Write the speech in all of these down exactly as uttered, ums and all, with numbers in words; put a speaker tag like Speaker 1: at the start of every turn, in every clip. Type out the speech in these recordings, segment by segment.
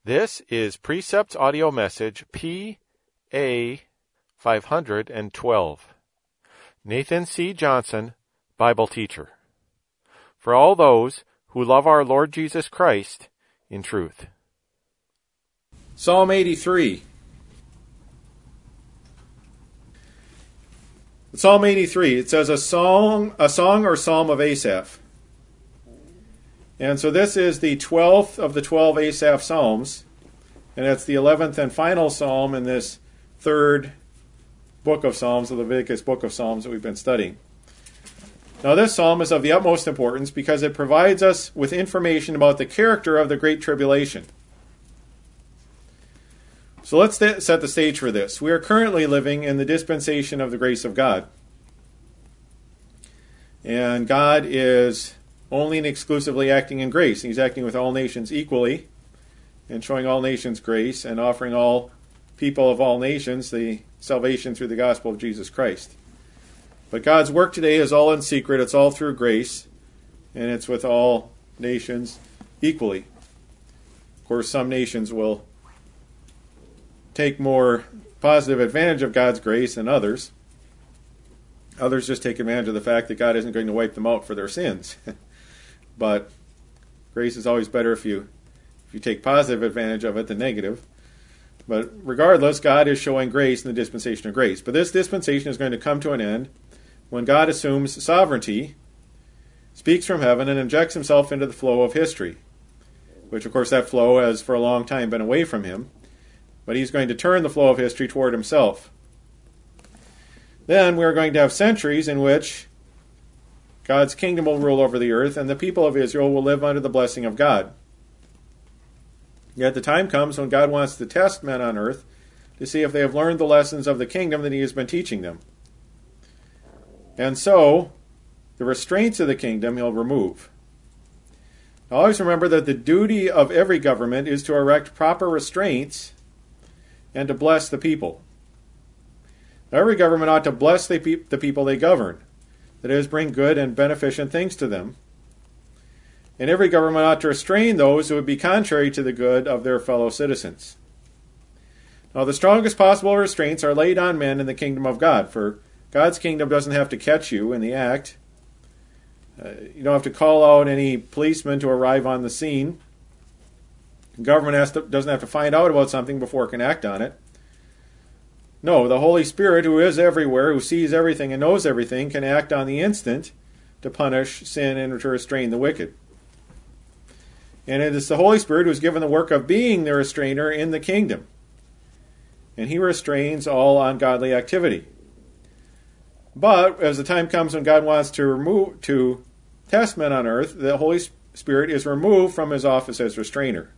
Speaker 1: This is Precepts Audio Message P A five hundred twelve. Nathan C. Johnson, Bible Teacher. For all those who love our Lord Jesus Christ in truth.
Speaker 2: Psalm eighty-three. Psalm eighty-three, it says a song, a song or psalm of Asaph. And so this is the twelfth of the twelve Asaph Psalms, and it's the eleventh and final psalm in this third book of Psalms, the Leviticus book of Psalms that we've been studying. Now this psalm is of the utmost importance because it provides us with information about the character of the Great Tribulation. So let's th- set the stage for this. We are currently living in the dispensation of the grace of God. And God is only and exclusively acting in grace. He's acting with all nations equally and showing all nations grace and offering all people of all nations the salvation through the gospel of Jesus Christ. But God's work today is all in secret. It's all through grace, and it's with all nations equally. Of course, some nations will take more positive advantage of God's grace than others. Others just take advantage of the fact that God isn't going to wipe them out for their sins. But grace is always better if you if you take positive advantage of it than negative. But regardless, God is showing grace in the dispensation of grace. But this dispensation is going to come to an end when God assumes sovereignty, speaks from heaven, and injects himself into the flow of history, which of course that flow has for a long time been away from him. But he's going to turn the flow of history toward himself. Then we're going to have centuries in which God's kingdom will rule over the earth, and the people of Israel will live under the blessing of God. Yet the time comes when God wants to test men on earth to see if they have learned the lessons of the kingdom that he has been teaching them. And so, the restraints of the kingdom he'll remove. Now, always remember that the duty of every government is to erect proper restraints and to bless the people. Now, every government ought to bless the, pe- the people they govern. That is, bring good and beneficent things to them. And every government ought to restrain those who would be contrary to the good of their fellow citizens. Now, the strongest possible restraints are laid on men in the kingdom of God, for God's kingdom doesn't have to catch you in the act. Uh, you don't have to call out any policeman to arrive on the scene. The government has to, doesn't have to find out about something before it can act on it. No, the Holy Spirit, who is everywhere, who sees everything and knows everything, can act on the instant to punish sin and to restrain the wicked. And it is the Holy Spirit who is given the work of being the restrainer in the kingdom. And he restrains all ungodly activity. But as the time comes when God wants to remove to test men on earth, the Holy Spirit is removed from his office as restrainer.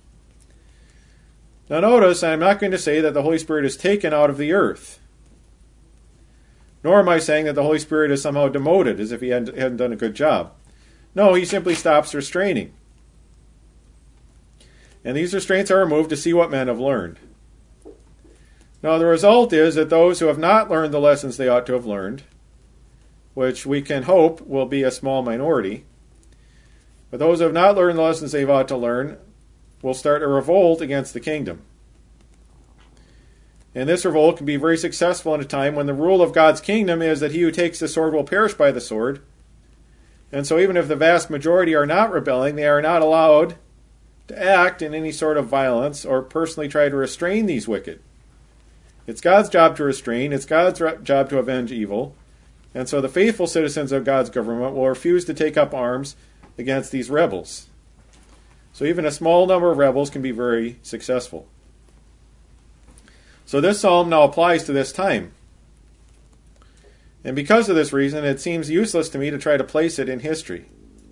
Speaker 2: Now notice, I'm not going to say that the Holy Spirit is taken out of the earth. Nor am I saying that the Holy Spirit is somehow demoted, as if he hadn't, hadn't done a good job. No, he simply stops restraining. And these restraints are removed to see what men have learned. Now the result is that those who have not learned the lessons they ought to have learned, which we can hope will be a small minority, but those who have not learned the lessons they ought to learn will start a revolt against the kingdom. And this revolt can be very successful in a time when the rule of God's kingdom is that he who takes the sword will perish by the sword. And so even if the vast majority are not rebelling, they are not allowed to act in any sort of violence or personally try to restrain these wicked. It's God's job to restrain. It's God's re- job to avenge evil. And so the faithful citizens of God's government will refuse to take up arms against these rebels. So even a small number of rebels can be very successful. So this psalm now applies to this time. And because of this reason, it seems useless to me to try to place it in history.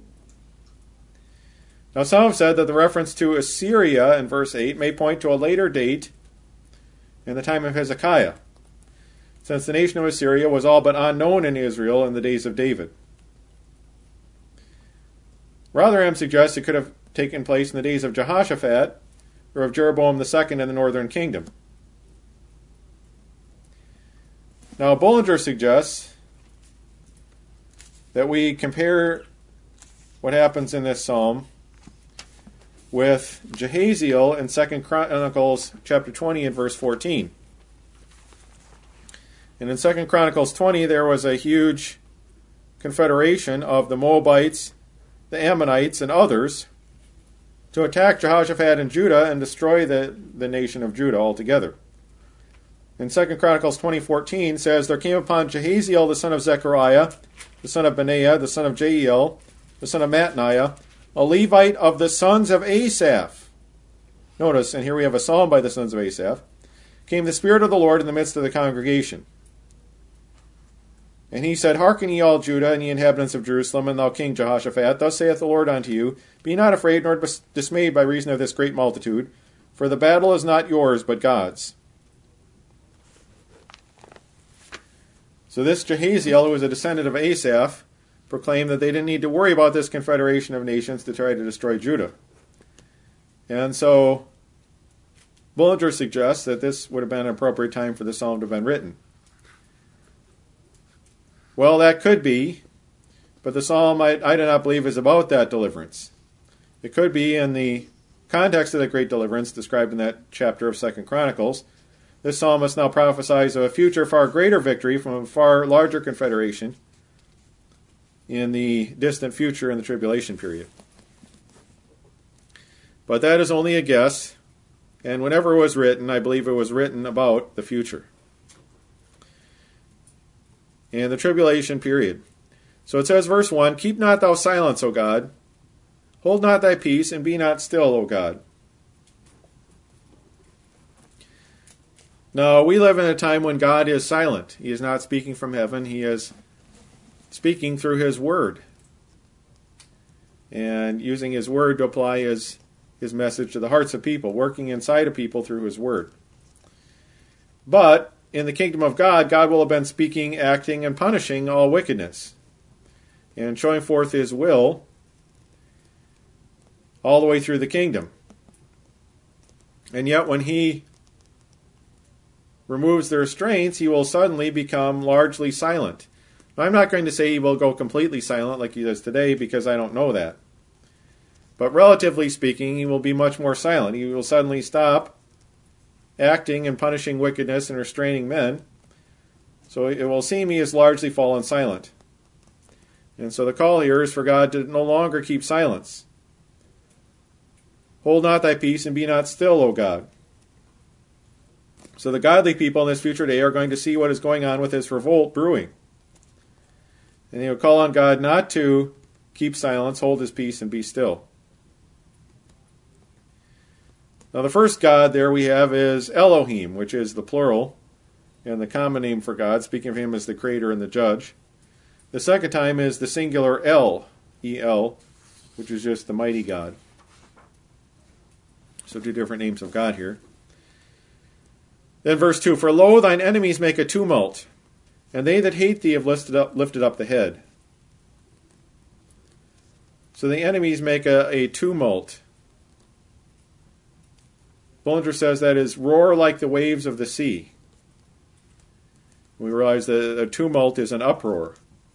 Speaker 2: Now some have said that the reference to Assyria in verse eight may point to a later date in the time of Hezekiah, since the nation of Assyria was all but unknown in Israel in the days of David. Rotherham suggests it could have taken place in the days of Jehoshaphat or of Jeroboam the Second in the northern kingdom. Now Bullinger suggests that we compare what happens in this psalm with Jehaziel in Second Chronicles chapter twenty and verse fourteen. And in Second Chronicles twenty, there was a huge confederation of the Moabites, the Ammonites, and others to attack Jehoshaphat and Judah and destroy the, the nation of Judah altogether. In Second Chronicles twenty fourteen says, there came upon Jehaziel the son of Zechariah, the son of Benaiah, the son of Jael, the son of Mattaniah, a Levite of the sons of Asaph. Notice, and here we have a psalm by the sons of Asaph. Came the Spirit of the Lord in the midst of the congregation. And he said, Hearken ye all Judah, and ye inhabitants of Jerusalem, and thou King Jehoshaphat, thus saith the Lord unto you, Be not afraid nor dismayed by reason of this great multitude, for the battle is not yours, but God's. So this Jehaziel, who was a descendant of Asaph, proclaimed that they didn't need to worry about this confederation of nations to try to destroy Judah. And so Bullinger suggests that this would have been an appropriate time for the psalm to have been written. Well, that could be, but the psalm I, I do not believe is about that deliverance. It could be in the context of that great deliverance described in that chapter of Second Chronicles. This psalmist now prophesies of a future far greater victory from a far larger confederation in the distant future in the tribulation period. But that is only a guess, and whenever it was written, I believe it was written about the future and the tribulation period. So it says, verse one, Keep not thou silence, O God. Hold not thy peace, and be not still, O God. Now, we live in a time when God is silent. He is not speaking from heaven. He is speaking through His Word and using His Word to apply His, his message to the hearts of people, working inside of people through His Word. But in the kingdom of God, God will have been speaking, acting, and punishing all wickedness and showing forth His will all the way through the kingdom. And yet when He removes the restraints, He will suddenly become largely silent. Now, I'm not going to say He will go completely silent like He does today, because I don't know that. But relatively speaking, He will be much more silent. He will suddenly stop acting and punishing wickedness and restraining men. So it will seem He has largely fallen silent. And so the call here is for God to no longer keep silence. Hold not thy peace and be not still, O God. So the godly people in this future day are going to see what is going on with this revolt brewing. And they will call on God not to keep silence, hold His peace, and be still. Now the first God there we have is Elohim, which is the plural and the common name for God, speaking of Him as the creator and the judge. The second time is the singular El, E L, which is just the mighty God. So two different names of God here. Then verse two, For lo, thine enemies make a tumult, and they that hate thee have lifted up, lifted up the head. So the enemies make a, a tumult. Bullinger says that is roar like the waves of the sea. We realize that a tumult is an uproar.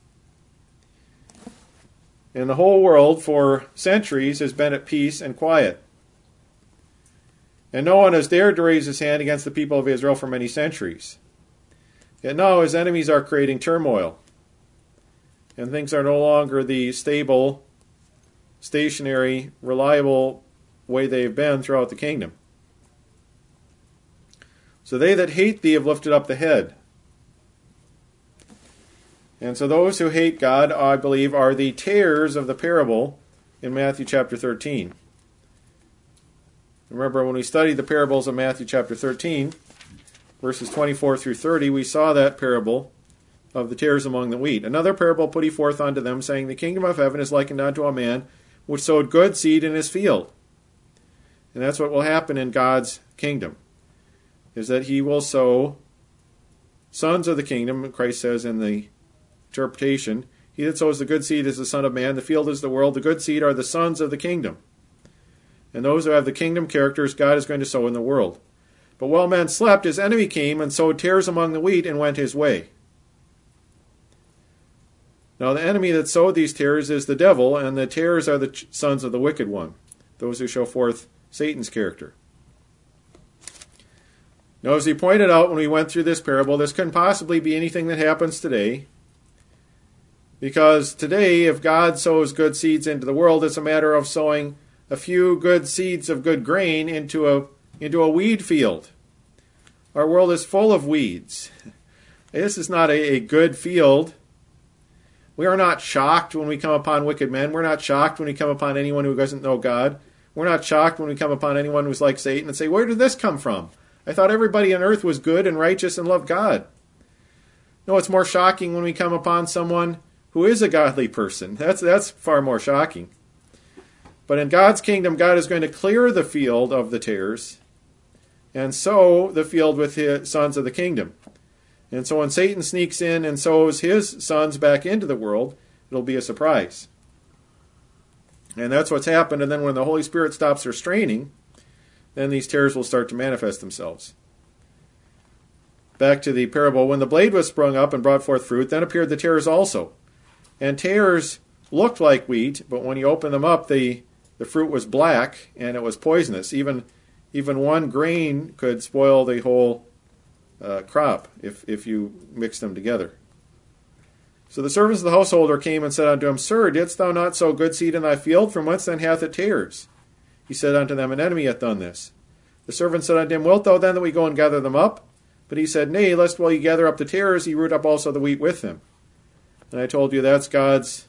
Speaker 2: And the whole world for centuries has been at peace and quiet. And no one has dared to raise his hand against the people of Israel for many centuries. Yet now his enemies are creating turmoil. And things are no longer the stable, stationary, reliable way they've been throughout the kingdom. So they that hate thee have lifted up the head. And so those who hate God, I believe, are the tares of the parable in Matthew chapter thirteen. Remember, when we studied the parables of Matthew chapter thirteen, verses twenty-four through thirty, we saw that parable of the tares among the wheat. Another parable put he forth unto them, saying, The kingdom of heaven is likened unto a man which sowed good seed in his field. And that's what will happen in God's kingdom, is that He will sow sons of the kingdom. Christ says in the interpretation, He that sows the good seed is the Son of Man, the field is the world, the good seed are the sons of the kingdom. And those who have the kingdom characters God is going to sow in the world. But while men slept, his enemy came and sowed tares among the wheat and went his way. Now the enemy that sowed these tares is the devil, and the tares are the sons of the wicked one. those who show forth Satan's character. Now, as he pointed out when we went through this parable, this couldn't possibly be anything that happens today. Because today, if God sows good seeds into the world, it's a matter of sowing a few good seeds of good grain into a, into a weed field. Our world is full of weeds. This is not a, a good field. We are not shocked when we come upon wicked men. We're not shocked when we come upon anyone who doesn't know God. We're not shocked when we come upon anyone who's like Satan and say, where did this come from? I thought everybody on earth was good and righteous and loved God. No, it's more shocking when we come upon someone who is a godly person. That's, that's far more shocking. But in God's kingdom, God is going to clear the field of the tares and sow the field with his sons of the kingdom. And so when Satan sneaks in and sows his sons back into the world, it'll be a surprise. And that's what's happened. And then when the Holy Spirit stops restraining, then these tares will start to manifest themselves. Back to the parable. When the blade was sprung up and brought forth fruit, then appeared the tares also. And tares looked like wheat, but when you open them up, the, the fruit was black and it was poisonous. Even, even one grain could spoil the whole uh, crop if, if you mix them together. So the servants of the householder came and said unto him, Sir, didst thou not sow good seed in thy field? From whence then hath it tares? He said unto them, An enemy hath done this. The servant said unto him, Wilt thou then that we go and gather them up? But he said, Nay, lest while ye gather up the tares, ye root up also the wheat with them. And I told you that's God's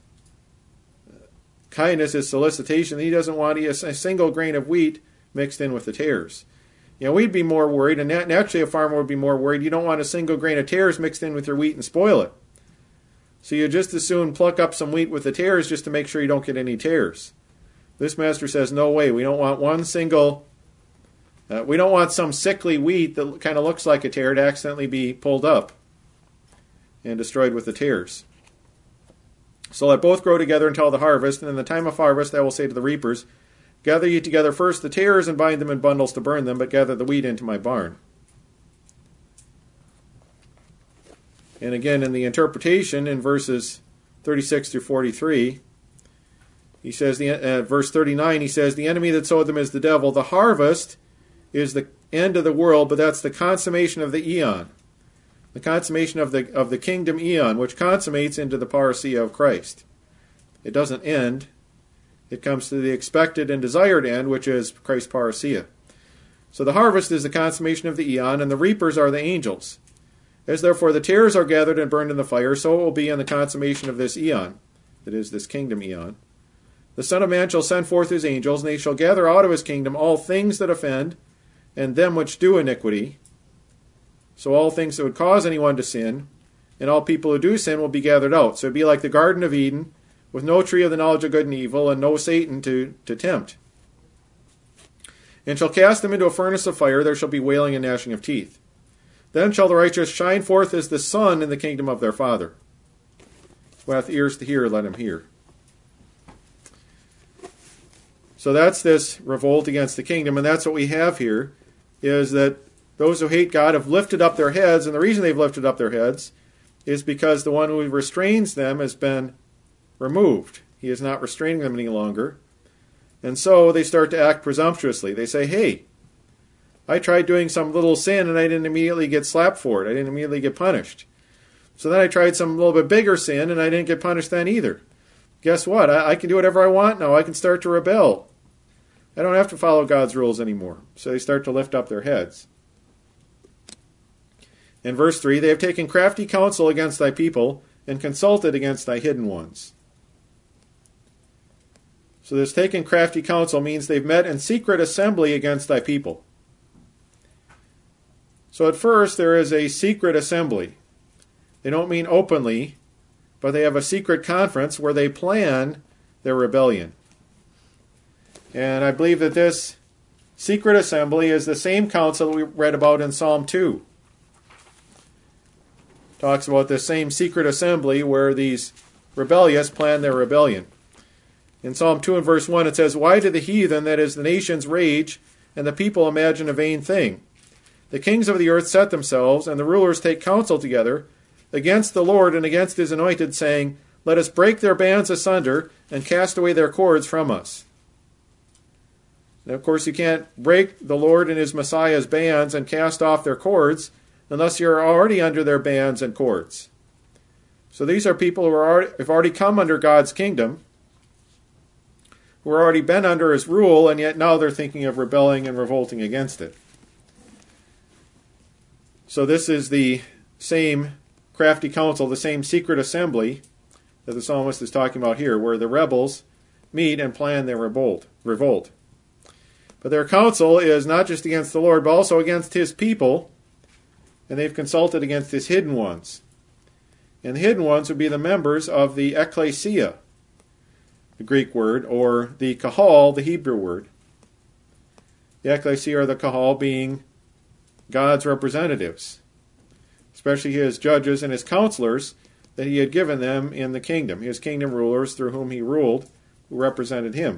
Speaker 2: kindness, his solicitation. He doesn't want a single grain of wheat mixed in with the tares. You know, we'd be more worried, and naturally a farmer would be more worried. You don't want a single grain of tares mixed in with your wheat and spoil it. So you just as soon pluck up some wheat with the tares just to make sure you don't get any tares. This master says, no way. We don't want one single, uh, we don't want some sickly wheat that kind of looks like a tare to accidentally be pulled up and destroyed with the tares. So let both grow together until the harvest, and in the time of harvest I will say to the reapers, Gather ye together first the tares and bind them in bundles to burn them, but gather the wheat into my barn. And again, in the interpretation, in verses thirty-six through forty-three, he says, the, uh, verse thirty-nine, he says, The enemy that sowed them is the devil. The harvest is the end of the world, but that's the consummation of the eon. The consummation of the of the kingdom eon, which consummates into the parousia of Christ. It doesn't end. It comes to the expected and desired end, which is Christ's parousia. So the harvest is the consummation of the eon, and the reapers are the angels. As therefore the tares are gathered and burned in the fire, so it will be in the consummation of this eon, that is, this kingdom eon. The Son of Man shall send forth his angels, and they shall gather out of his kingdom all things that offend, and them which do iniquity. So all things that would cause anyone to sin, and all people who do sin will be gathered out. So it would be like the Garden of Eden, with no tree of the knowledge of good and evil, and no Satan to, to tempt. And shall cast them into a furnace of fire, there shall be wailing and gnashing of teeth. Then shall the righteous shine forth as the sun in the kingdom of their Father. Who hath ears to hear, let him hear. So that's this revolt against the kingdom, and that's what we have here, is that those who hate God have lifted up their heads, and the reason they've lifted up their heads is because the one who restrains them has been removed. He is not restraining them any longer. And so they start to act presumptuously. They say, hey, I tried doing some little sin and I didn't immediately get slapped for it. I didn't immediately get punished. So then I tried some little bit bigger sin and I didn't get punished then either. Guess what? I, I can do whatever I want now. I can start to rebel. I don't have to follow God's rules anymore. So they start to lift up their heads. In verse three, they have taken crafty counsel against thy people and consulted against thy hidden ones. So this taken crafty counsel means they've met in secret assembly against thy people. So at first there is a secret assembly. They don't mean openly, but they have a secret conference where they plan their rebellion. And I believe that this secret assembly is the same council we read about in Psalm two. Talks about this same secret assembly where these rebellious plan their rebellion. In Psalm two and verse one it says, Why do the heathen, that is the nations, rage, and the people imagine a vain thing? The kings of the earth set themselves, and the rulers take counsel together against the Lord and against his anointed, saying, Let us break their bands asunder, and cast away their cords from us. And of course, you can't break the Lord and his Messiah's bands and cast off their cords unless you're already under their bands and cords. So these are people who are already, have already come under God's kingdom, who have already been under his rule, and yet now they're thinking of rebelling and revolting against it. So this is the same crafty council, the same secret assembly that the psalmist is talking about here, where the rebels meet and plan their revolt. revolt. But their counsel is not just against the Lord, but also against his people, and they've consulted against his hidden ones. And the hidden ones would be the members of the ecclesia, the Greek word, or the kahal, the Hebrew word. The ecclesia or the kahal being God's representatives, especially his judges and his counselors that he had given them in the kingdom, his kingdom rulers through whom he ruled, who represented him.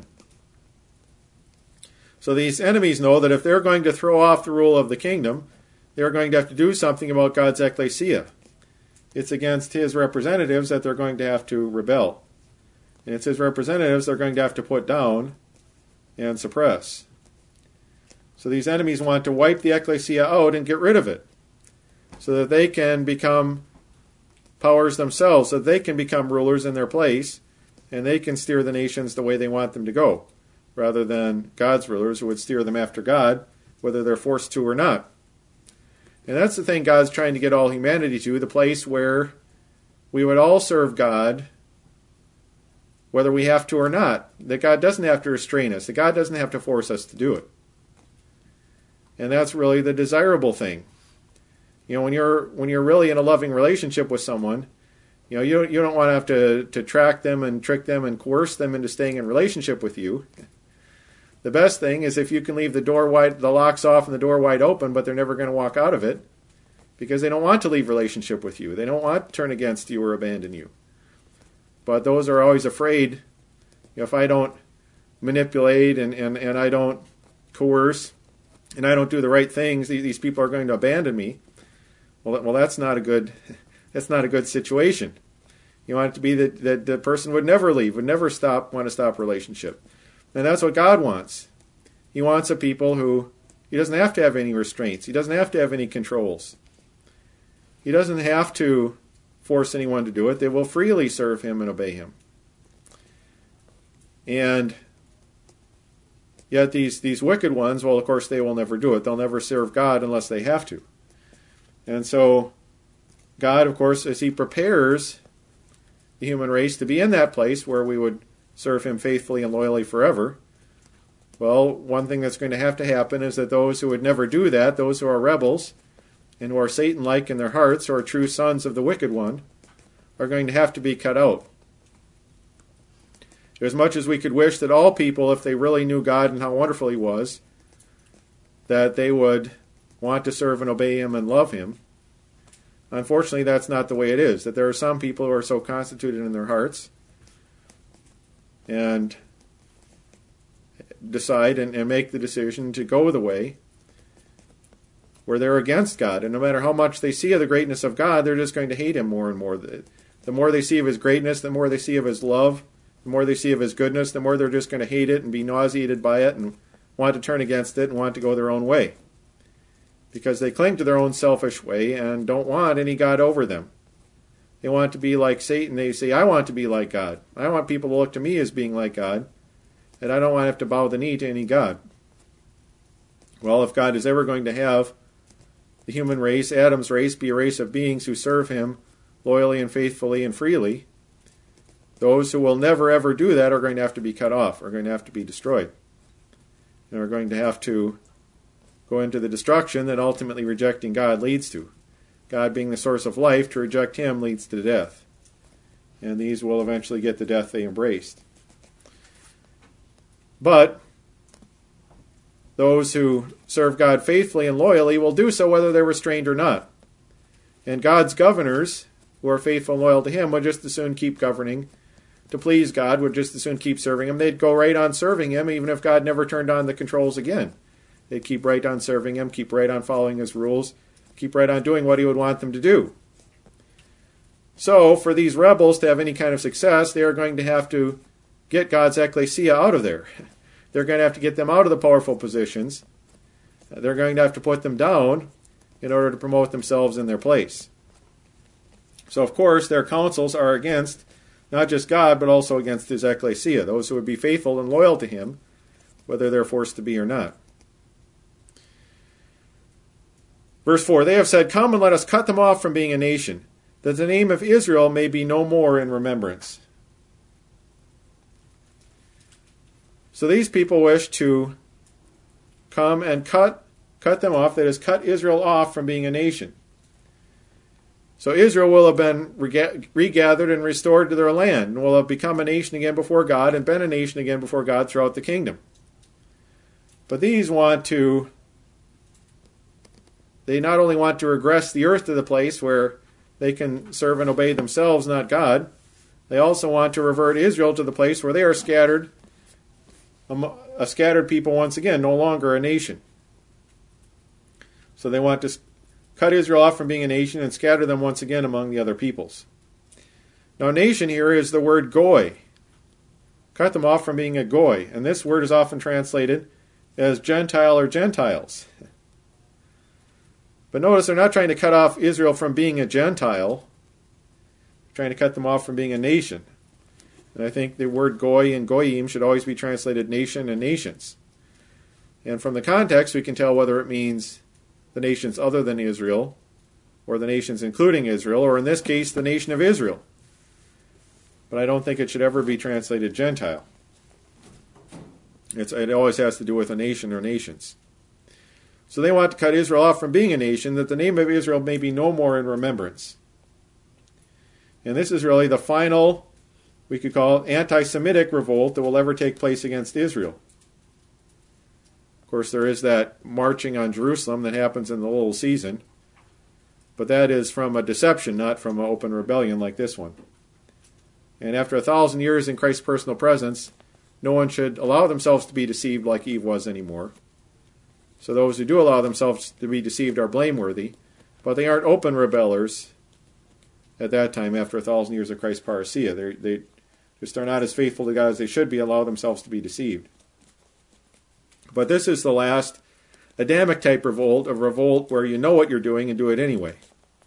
Speaker 2: So these enemies know that if they're going to throw off the rule of the kingdom, they're going to have to do something about God's ecclesia. It's against his representatives that they're going to have to rebel. And it's his representatives they're going to have to put down and suppress. So these enemies want to wipe the ecclesia out and get rid of it, so that they can become powers themselves, so that they can become rulers in their place, and they can steer the nations the way they want them to go, rather than God's rulers who would steer them after God, whether they're forced to or not. And that's the thing God's trying to get all humanity to, the place where we would all serve God, whether we have to or not. That God doesn't have to restrain us. That God doesn't have to force us to do it. And that's really the desirable thing. You know, when you're when you're really in a loving relationship with someone, you know, you don't, you don't want to have to, to track them and trick them and coerce them into staying in relationship with you. The best thing is if you can leave the door wide, the locks off and the door wide open, but they're never going to walk out of it because they don't want to leave relationship with you. They don't want to turn against you or abandon you. But those are always afraid, you know, if I don't manipulate and, and, and I don't coerce and I don't do the right things, these people are going to abandon me. Well, well, that's not a good, that's not a good situation. You want it to be that, that the person would never leave, would never stop, want to stop relationship. And that's what God wants. He wants a people who, he doesn't have to have any restraints. He doesn't have to have any controls. He doesn't have to force anyone to do it. They will freely serve him and obey him. And yet these, these wicked ones, well, of course, they will never do it. They'll never serve God unless they have to. And so God, of course, as he prepares the human race to be in that place where we would serve him faithfully and loyally forever, well, one thing that's going to have to happen is that those who would never do that, those who are rebels and who are Satan-like in their hearts, or are true sons of the wicked one, are going to have to be cut out. As much as we could wish that all people, if they really knew God and how wonderful he was, that they would want to serve and obey him and love him, unfortunately that's not the way it is. That there are some people who are so constituted in their hearts and decide and, and make the decision to go the way where they're against God. And no matter how much they see of the greatness of God, they're just going to hate him more and more. The, the more they see of his greatness, the more they see of his love, the more they see of his goodness, the more they're just going to hate it and be nauseated by it and want to turn against it and want to go their own way. Because they cling to their own selfish way and don't want any God over them. They want to be like Satan. They say, I want to be like God. I want people to look to me as being like God. And I don't want to have to bow the knee to any God. Well, if God is ever going to have the human race, Adam's race, be a race of beings who serve him loyally and faithfully and freely, those who will never ever do that are going to have to be cut off, are going to have to be destroyed. And are going to have to go into the destruction that ultimately rejecting God leads to. God being the source of life, to reject him leads to death. And these will eventually get the death they embraced. But those who serve God faithfully and loyally will do so whether they're restrained or not. And God's governors, who are faithful and loyal to him, would just as soon keep governing to please God, would just as soon keep serving him. They'd go right on serving him even if God never turned on the controls again. They'd keep right on serving him, keep right on following his rules, keep right on doing what he would want them to do. So, for these rebels to have any kind of success, they are going to have to get God's ecclesia out of there. they're going to have to get them out of the powerful positions. They're going to have to put them down in order to promote themselves in their place. So, of course, their counsels are against not just God, but also against his ecclesia, those who would be faithful and loyal to him, whether they're forced to be or not. Verse four, they have said, come and let us cut them off from being a nation, that the name of Israel may be no more in remembrance. So these people wish to come and cut, cut them off, that is, cut Israel off from being a nation. So Israel will have been regathered and restored to their land, and will have become a nation again before God, and been a nation again before God throughout the kingdom. But these want to, they not only want to regress the earth to the place where they can serve and obey themselves, not God, they also want to revert Israel to the place where they are scattered, a scattered people once again, no longer a nation. So they want to cut Israel off from being a nation and scatter them once again among the other peoples. Now, nation here is the word goy. Cut them off from being a goy. And this word is often translated as Gentile or Gentiles. But notice they're not trying to cut off Israel from being a Gentile. They're trying to cut them off from being a nation. And I think the word goy and goyim should always be translated nation and nations. And from the context, we can tell whether it means the nations other than Israel, or the nations including Israel, or in this case, the nation of Israel. But I don't think it should ever be translated Gentile. It's, it always has to do with a nation or nations. So they want to cut Israel off from being a nation, that the name of Israel may be no more in remembrance. And this is really the final, we could call it, anti-Semitic revolt that will ever take place against Israel. Of course, there is that marching on Jerusalem that happens in the little season, but that is from a deception, not from an open rebellion like this one. And after a thousand years in Christ's personal presence, no one should allow themselves to be deceived like Eve was anymore. So those who do allow themselves to be deceived are blameworthy, but they aren't open rebellers at that time after a thousand years of Christ's parousia. They they just are not as faithful to God as they should be, allow themselves to be deceived. But this is the last Adamic type revolt, a revolt where you know what you're doing and do it anyway.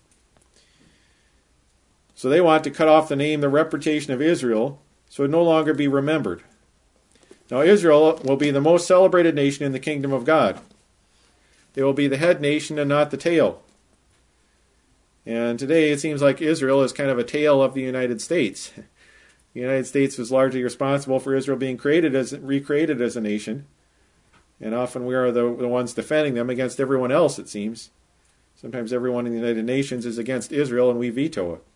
Speaker 2: So they want to cut off the name, the reputation of Israel, so it no longer be remembered. Now Israel will be the most celebrated nation in the kingdom of God. They will be the head nation and not the tail. And today it seems like Israel is kind of a tail of the United States. The United States was largely responsible for Israel being created as recreated as a nation. And often we are the, the ones defending them against everyone else, it seems. Sometimes everyone in the United Nations is against Israel and we veto it.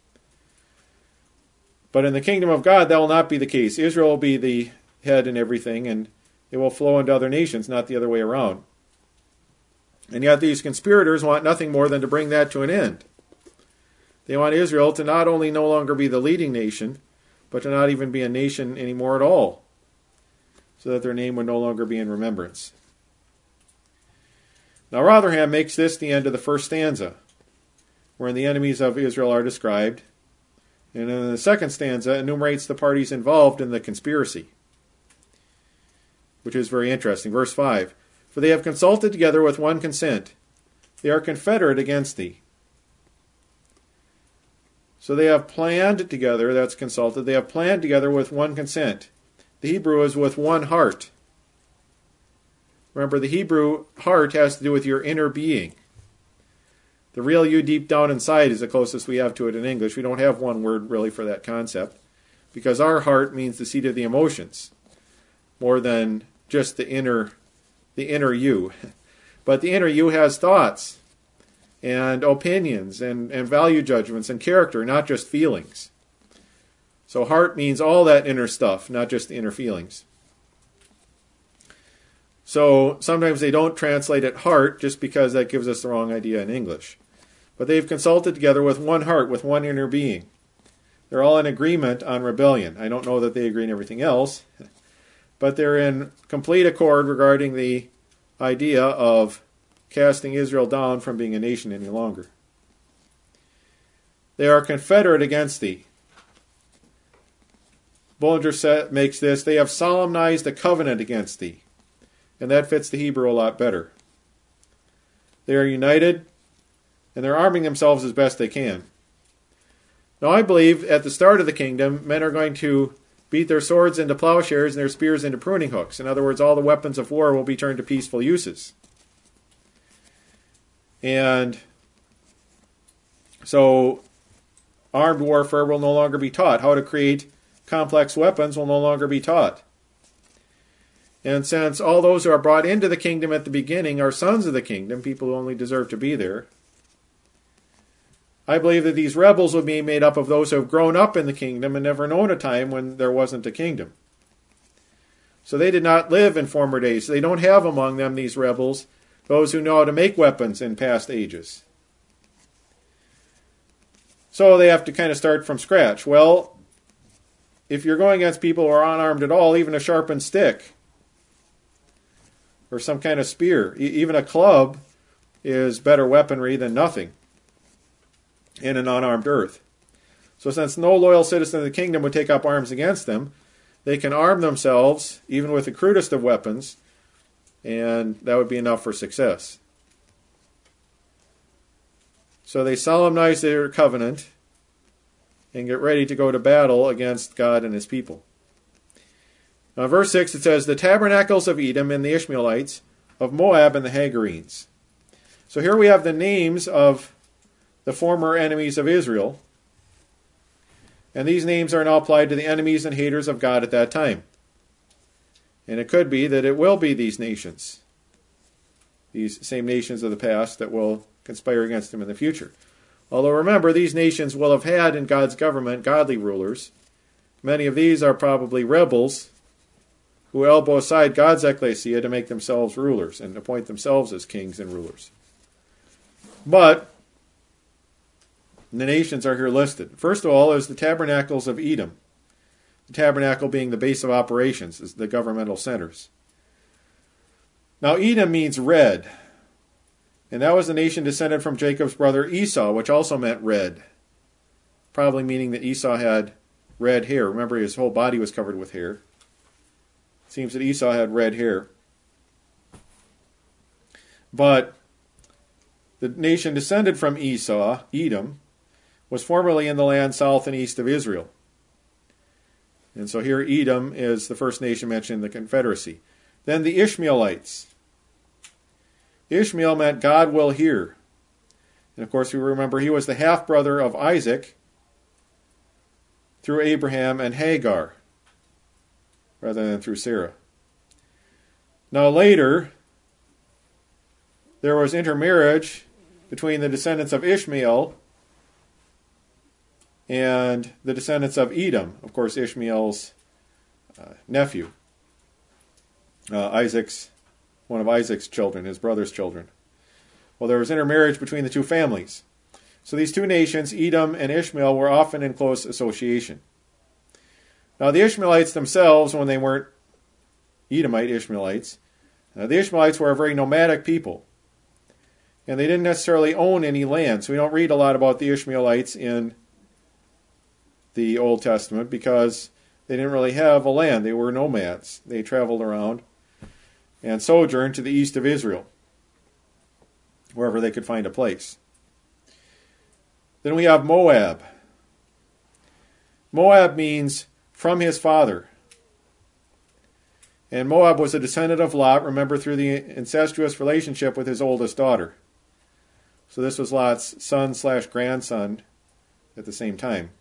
Speaker 2: But in the kingdom of God, that will not be the case. Israel will be the head in everything, and it will flow into other nations, not the other way around. And yet these conspirators want nothing more than to bring that to an end. They want Israel to not only no longer be the leading nation, but to not even be a nation anymore at all, so that their name would no longer be in remembrance. Now Rotherham makes this the end of the first stanza, wherein the enemies of Israel are described, and in the second stanza enumerates the parties involved in the conspiracy, which is very interesting. Verse five, for they have consulted together with one consent. They are confederate against thee. So they have planned together, that's consulted, they have planned together with one consent. The Hebrew is with one heart. Remember, the Hebrew heart has to do with your inner being. The real you deep down inside is the closest we have to it in English. We don't have one word really for that concept, because our heart means the seat of the emotions, more than just the inner, the inner you. But the inner you has thoughts and opinions and, and value judgments and character, not just feelings. So heart means all that inner stuff, not just the inner feelings. So sometimes they don't translate it heart just because that gives us the wrong idea in English. But they've consulted together with one heart, with one inner being. They're all in agreement on rebellion. I don't know that they agree on everything else, but they're in complete accord regarding the idea of casting Israel down from being a nation any longer. They are confederate against thee. Bullinger set, makes this, they have solemnized a covenant against thee. And that fits the Hebrew a lot better. They are united, and they're arming themselves as best they can. Now I believe at the start of the kingdom, men are going to beat their swords into plowshares and their spears into pruning hooks. In other words, all the weapons of war will be turned to peaceful uses. And so armed warfare will no longer be taught. How to create complex weapons will no longer be taught. And since all those who are brought into the kingdom at the beginning are sons of the kingdom, people who only deserve to be there, I believe that these rebels will be made up of those who have grown up in the kingdom and never known a time when there wasn't a kingdom. So they did not live in former days. They don't have among them, these rebels, those who know how to make weapons in past ages. So they have to kind of start from scratch. Well, if you're going against people who are unarmed at all, even a sharpened stick or some kind of spear, e- even a club is better weaponry than nothing in an unarmed earth. So since no loyal citizen of the kingdom would take up arms against them, they can arm themselves, even with the crudest of weapons, and that would be enough for success. So they solemnize their covenant and get ready to go to battle against God and his people. Now, verse six, it says, the tabernacles of Edom and the Ishmaelites, of Moab and the Hagarenes. So here we have the names of the former enemies of Israel. And these names are now applied to the enemies and haters of God at that time. And it could be that it will be these nations, these same nations of the past, that will conspire against him in the future. Although remember, these nations will have had in God's government godly rulers. Many of these are probably rebels who elbow aside God's ecclesia to make themselves rulers and appoint themselves as kings and rulers. But the nations are here listed. First of all is the tabernacles of Edom. The tabernacle being the base of operations, is the governmental centers. Now Edom means red. And that was a nation descended from Jacob's brother Esau, which also meant red. Probably meaning that Esau had red hair. Remember, his whole body was covered with hair. It seems that Esau had red hair. But the nation descended from Esau, Edom, was formerly in the land south and east of Israel. And so here Edom is the first nation mentioned in the Confederacy. Then the Ishmaelites. Ishmael meant God will hear. And of course we remember he was the half-brother of Isaac through Abraham and Hagar, rather than through Sarah. Now later, there was intermarriage between the descendants of Ishmael and the descendants of Edom, of course Ishmael's uh, nephew, uh, Isaac's, one of Isaac's children, his brother's children. Well, there was intermarriage between the two families. So these two nations, Edom and Ishmael, were often in close association. Now the Ishmaelites themselves, when they weren't Edomite Ishmaelites, uh, the Ishmaelites were a very nomadic people. And they didn't necessarily own any land. So we don't read a lot about the Ishmaelites in the Old Testament because they didn't really have a land. They were nomads. They traveled around and sojourned to the east of Israel, wherever they could find a place. Then we have Moab. Moab means from his father. And Moab was a descendant of Lot, remember, through the incestuous relationship with his oldest daughter. So this was Lot's son slash grandson at the same time.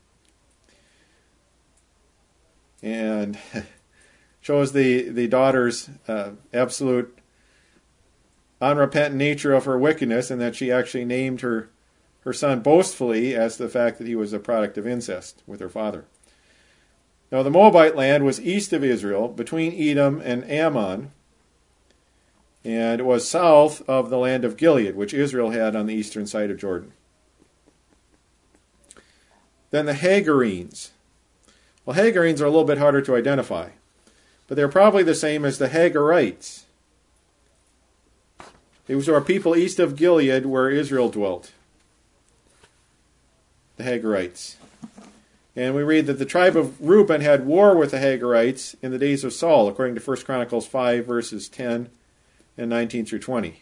Speaker 2: And shows the, the daughter's uh, absolute unrepentant nature of her wickedness, and that she actually named her, her son boastfully as the fact that he was a product of incest with her father. Now the Moabite land was east of Israel, between Edom and Ammon, and it was south of the land of Gilead, which Israel had on the eastern side of Jordan. Then the Hagarenes. Well, Hagarenes are a little bit harder to identify, but they're probably the same as the Hagarites. These are people east of Gilead where Israel dwelt. The Hagarites. And we read that the tribe of Reuben had war with the Hagarites in the days of Saul, according to First Chronicles five, verses ten and nineteen through twenty.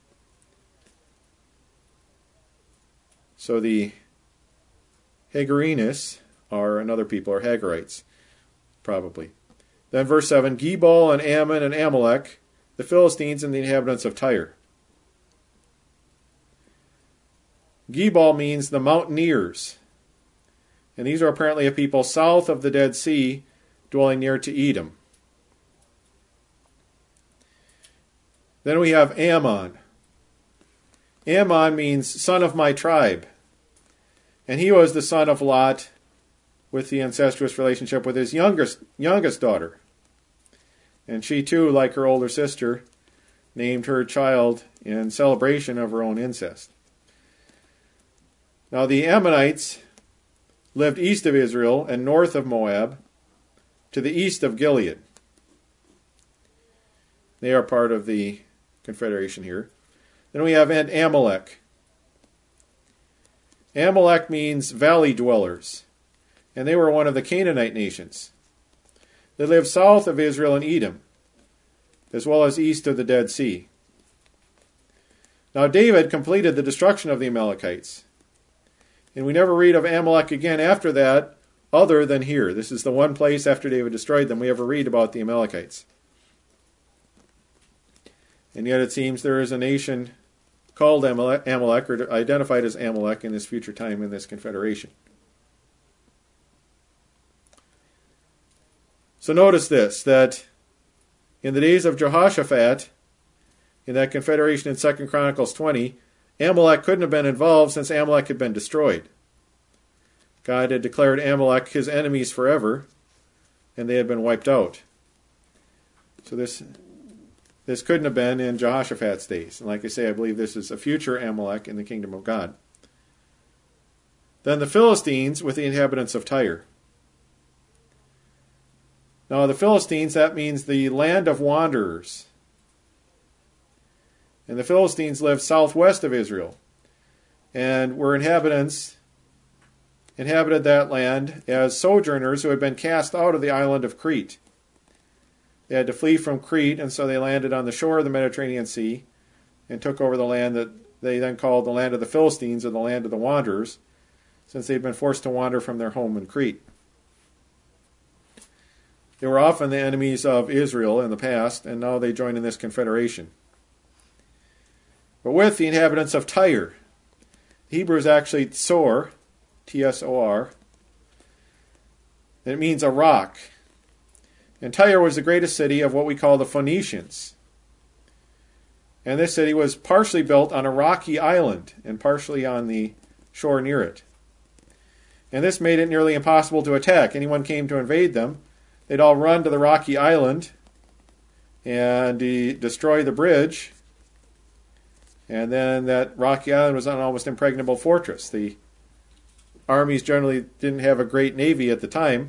Speaker 2: So the Hagarinis are another people, or Hagarites, probably. Then verse seven, Gebal and Ammon and Amalek, the Philistines and the inhabitants of Tyre. Gebal means the mountaineers. And these are apparently a people south of the Dead Sea, dwelling near to Edom. Then we have Ammon. Ammon means son of my tribe. And he was the son of Lot with the incestuous relationship with his youngest, youngest daughter. And she too, like her older sister, named her child in celebration of her own incest. Now the Ammonites lived east of Israel and north of Moab, to the east of Gilead. They are part of the confederation here. Then we have Amalek. Amalek means valley dwellers, and they were one of the Canaanite nations. They lived south of Israel and Edom, as well as east of the Dead Sea. Now David completed the destruction of the Amalekites, and we never read of Amalek again after that, other than here. This is the one place after David destroyed them we ever read about the Amalekites. And yet it seems there is a nation called Amalek, or identified as Amalek, in this future time in this confederation. So notice this, that in the days of Jehoshaphat, in that confederation in Second Chronicles twenty, Amalek couldn't have been involved since Amalek had been destroyed. God had declared Amalek his enemies forever, and they had been wiped out. So this this couldn't have been in Jehoshaphat's days. And like I say, I believe this is a future Amalek in the kingdom of God. Then the Philistines with the inhabitants of Tyre. Now the Philistines, that means the land of wanderers. And the Philistines lived southwest of Israel, and were inhabitants, inhabited that land as sojourners who had been cast out of the island of Crete. They had to flee from Crete, and so they landed on the shore of the Mediterranean Sea and took over the land that they then called the land of the Philistines, or the land of the wanderers, since they'd been forced to wander from their home in Crete. They were often the enemies of Israel in the past, and now they join in this confederation. But with the inhabitants of Tyre. The Hebrew is actually Tsor, T S O R. And it means a rock. And Tyre was the greatest city of what we call the Phoenicians. And this city was partially built on a rocky island and partially on the shore near it. And this made it nearly impossible to attack. Anyone came to invade them, they'd all run to the rocky island and de- destroy the bridge. And then that rocky island was an almost impregnable fortress. The armies generally didn't have a great navy at the time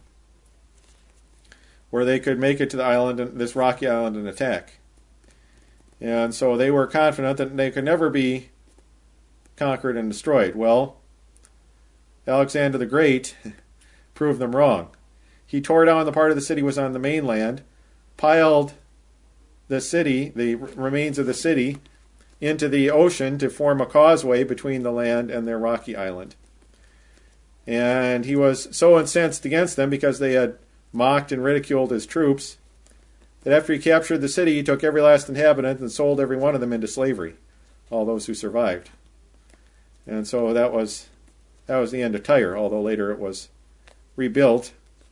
Speaker 2: where they could make it to the island, and this rocky island, and attack. And so they were confident that they could never be conquered and destroyed. Well, Alexander the Great proved them wrong. He tore down the part of the city was on the mainland, piled the city, the remains of the city, into the ocean to form a causeway between the land and their rocky island. And he was so incensed against them because they had mocked and ridiculed his troops that after he captured the city, he took every last inhabitant and sold every one of them into slavery, all those who survived. And so that was that was the end of Tyre, although later it was rebuilt.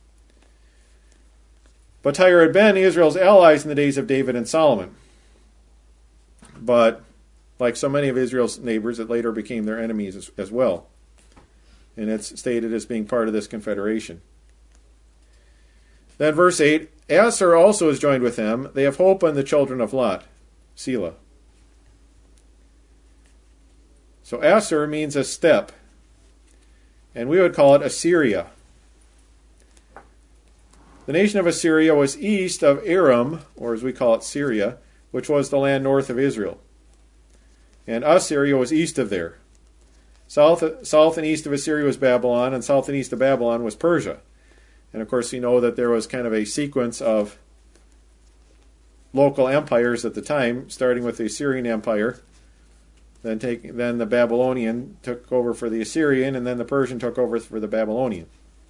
Speaker 2: But Tyre had been Israel's allies in the days of David and Solomon. But like so many of Israel's neighbors, it later became their enemies as, as well. And it's stated as being part of this confederation. Then verse eight, Asher also is joined with them. They have hope in the children of Lot. Selah. So Asher means a step. And we would call it Assyria. The nation of Assyria was east of Aram, or as we call it, Syria, which was the land north of Israel. And Assyria was east of there. South, south and east of Assyria was Babylon, and south and east of Babylon was Persia. And of course, you know that there was kind of a sequence of local empires at the time, starting with the Assyrian Empire. Then, take, then the Babylonian took over for the Assyrian, and then the Persian took over for the Babylonian.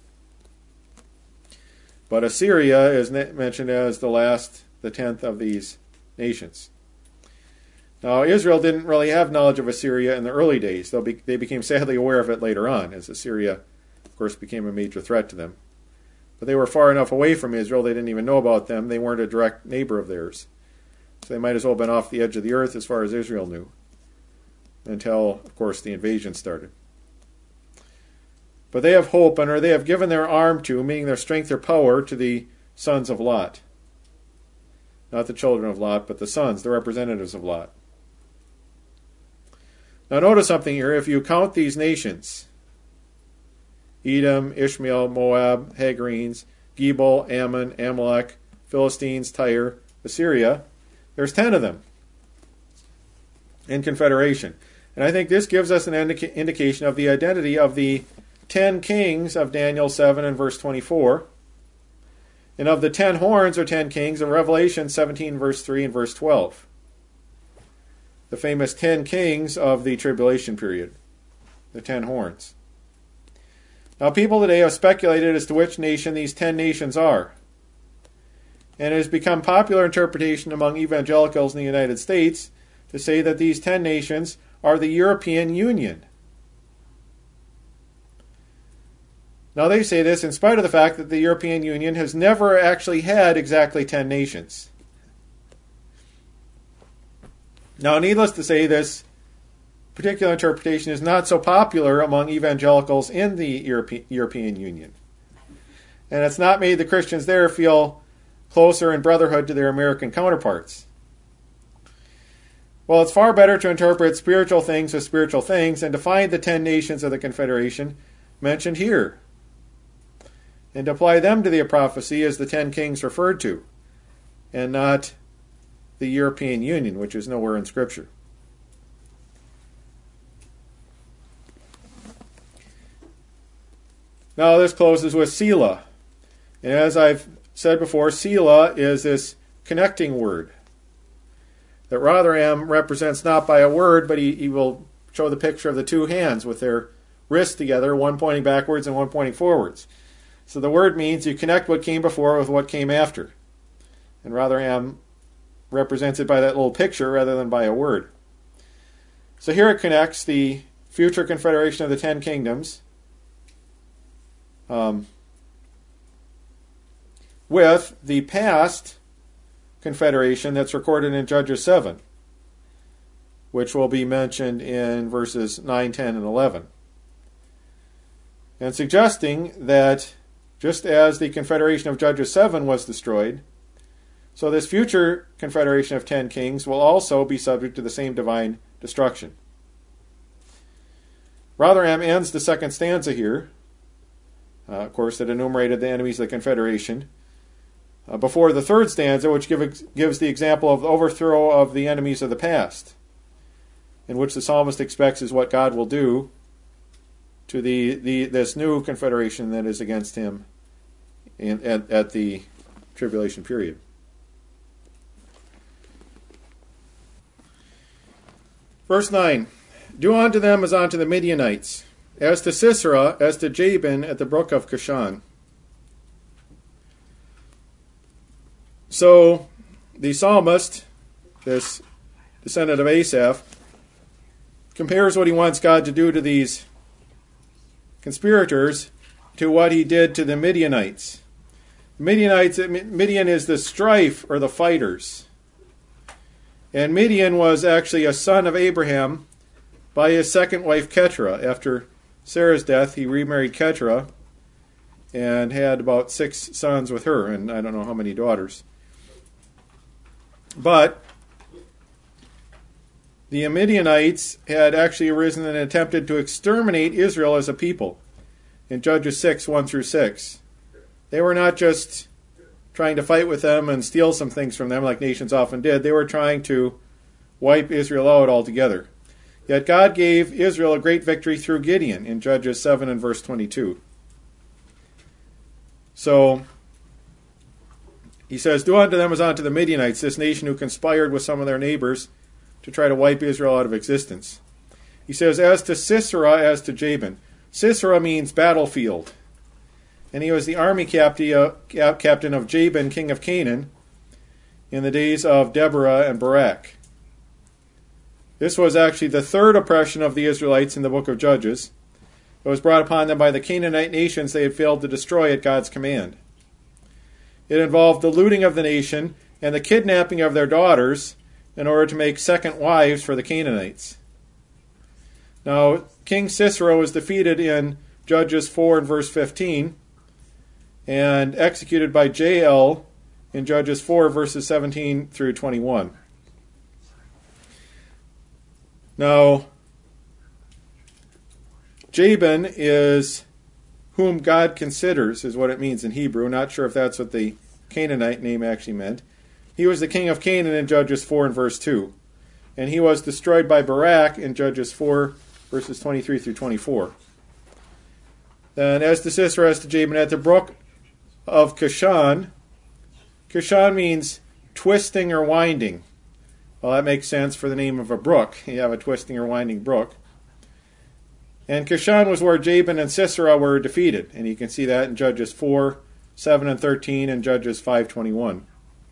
Speaker 2: But Assyria is mentioned as the last, the tenth of these nations. Now, Israel didn't really have knowledge of Assyria in the early days, though be, they became sadly aware of it later on, as Assyria, of course, became a major threat to them. But they were far enough away from Israel, they didn't even know about them. They weren't a direct neighbor of theirs. So they might as well have been off the edge of the earth as far as Israel knew, until, of course, the invasion started. But they have hope, and or they have given their arm to, meaning their strength or power, to the sons of Lot. Not the children of Lot, but the sons, the representatives of Lot. Now notice something here. If you count these nations, Edom, Ishmael, Moab, Hagarenes, Gebal, Ammon, Amalek, Philistines, Tyre, Assyria, there's ten of them in confederation. And I think this gives us an indica- indication of the identity of the ten kings of Daniel seven and verse twenty-four, and of the ten horns or ten kings of Revelation seventeen verse three and verse twelve. The famous ten kings of the tribulation period, the ten horns. Now people today have speculated as to which nation these ten nations are. And it has become popular interpretation among evangelicals in the United States to say that these ten nations are the European Union. Now they say this in spite of the fact that the European Union has never actually had exactly ten nations. Now, needless to say, this particular interpretation is not so popular among evangelicals in the Europe- European Union. And it's not made the Christians there feel closer in brotherhood to their American counterparts. Well, it's far better to interpret spiritual things with spiritual things and to find the ten nations of the Confederation mentioned here, and to apply them to the prophecy as the ten kings referred to, and not the European Union, which is nowhere in Scripture. Now this closes with Selah. And as I've said before, Selah is this connecting word that Rotherham represents not by a word, but he, he will show the picture of the two hands with their wrists together, one pointing backwards and one pointing forwards. So the word means you connect what came before with what came after. And Rotherham represents it by that little picture rather than by a word. So here it connects the future confederation of the ten kingdoms um, with the past confederation that's recorded in Judges seven, which will be mentioned in verses nine, ten, and eleven. And suggesting that just as the confederation of Judges seven was destroyed, so this future confederation of ten kings will also be subject to the same divine destruction. Rotherham ends the second stanza here, uh, of course, that enumerated the enemies of the confederation, uh, before the third stanza, which give, gives the example of the overthrow of the enemies of the past, in which the psalmist expects is what God will do to the, the this new confederation that is against him in, at, at the tribulation period. Verse nine, do unto them as unto the Midianites, as to Sisera, as to Jabin at the brook of Kishon. So, the psalmist, this descendant of Asaph, compares what he wants God to do to these conspirators to what he did to the Midianites. Midianites, Midian is the strife or the fighters. And Midian was actually a son of Abraham by his second wife Keturah. After Sarah's death, he remarried Keturah and had about six sons with her, and I don't know how many daughters. But the Midianites had actually arisen and attempted to exterminate Israel as a people in Judges six, one through six. They were not just trying to fight with them and steal some things from them like nations often did. They were trying to wipe Israel out altogether. Yet God gave Israel a great victory through Gideon in Judges seven and verse twenty-two. So, he says, "Do unto them as unto the Midianites, this nation who conspired with some of their neighbors to try to wipe Israel out of existence." He says, "As to Sisera, as to Jabin." Sisera means battlefield. And he was the army captain of Jabin, king of Canaan, in the days of Deborah and Barak. This was actually the third oppression of the Israelites in the book of Judges. It was brought upon them by the Canaanite nations they had failed to destroy at God's command. It involved the looting of the nation and the kidnapping of their daughters in order to make second wives for the Canaanites. Now, King Sisera was defeated in Judges four and verse fifteen and executed by Jael in Judges four verses seventeen through twenty-one. Now, Jabin is whom God considers, is what it means in Hebrew. Not sure if that's what the Canaanite name actually meant. He was the king of Canaan in Judges four and verse two. And he was destroyed by Barak in Judges four verses twenty-three through twenty-four. Then as to Sisera, as to Jabin, at the brook of Kishon. Kishon means twisting or winding. Well, that makes sense for the name of a brook. You have a twisting or winding brook. And Kishon was where Jabin and Sisera were defeated. And you can see that in Judges four, seven and thirteen, and Judges five twenty-one.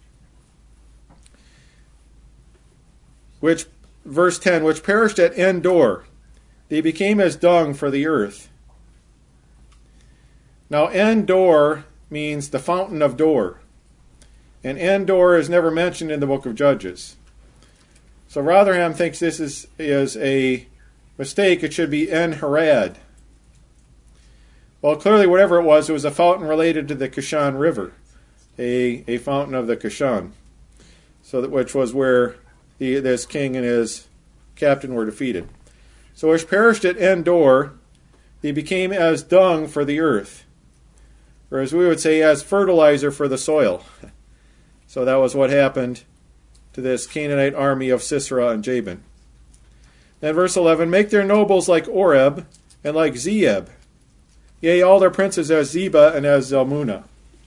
Speaker 2: Which, verse ten, which perished at Endor. They became as dung for the earth. Now, Endor means the fountain of Dor. And Endor is never mentioned in the book of Judges. So Rotherham thinks this is, is a mistake. It should be En-Harad. Well, clearly, whatever it was, it was a fountain related to the Kishon River, a, a fountain of the Kishon, so that, which was where the, this king and his captain were defeated. So which perished at Endor, they became as dung for the earth, or as we would say, as fertilizer for the soil. So that was what happened to this Canaanite army of Sisera and Jabin. Then verse eleven, make their nobles like Oreb and like Zeeb, yea, all their princes as Zeba and as Zalmunna.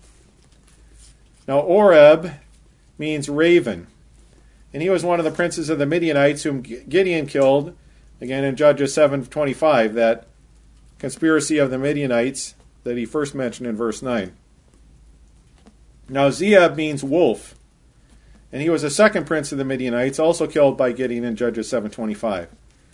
Speaker 2: Now Oreb means raven, and he was one of the princes of the Midianites whom Gideon killed, again in Judges seven twenty-five, that conspiracy of the Midianites that he first mentioned in verse nine. Now Zeeb means wolf, and he was a second prince of the Midianites, also killed by Gideon in Judges seven twenty-five.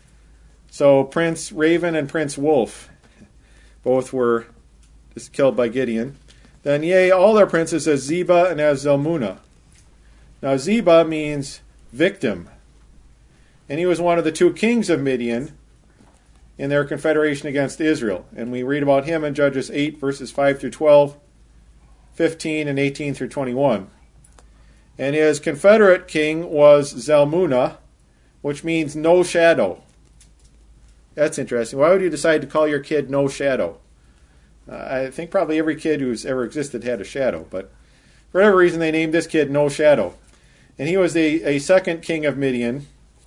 Speaker 2: So Prince Raven and Prince Wolf, both were killed by Gideon. Then, yea, all their princes as Zeba and as Zalmunna. Now Zeba means victim, and he was one of the two kings of Midian in their confederation against Israel. And we read about him in Judges eight, verses five through twelve, fifteen, and eighteen through twenty-one. And his confederate king was Zalmunna, which means no shadow. That's interesting. Why would you decide to call your kid No Shadow? Uh, I think probably every kid who's ever existed had a shadow, but for whatever reason they named this kid No Shadow. And he was a, a second king of Midian.